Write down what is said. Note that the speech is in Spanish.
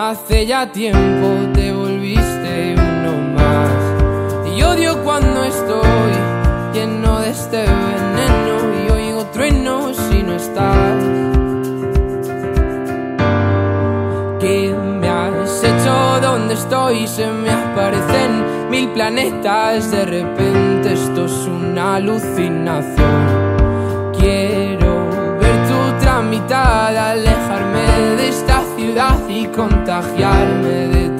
Hace ya tiempo te volviste uno más. Y odio cuando estoy lleno de este veneno y oigo truenos si no estás. ¿Qué me has hecho? ¿Dónde estoy? Se me aparecen mil planetas. De repente esto es una alucinación. Quiero ver tu otra mitad, alejarme de esta ciudad y contagiarme de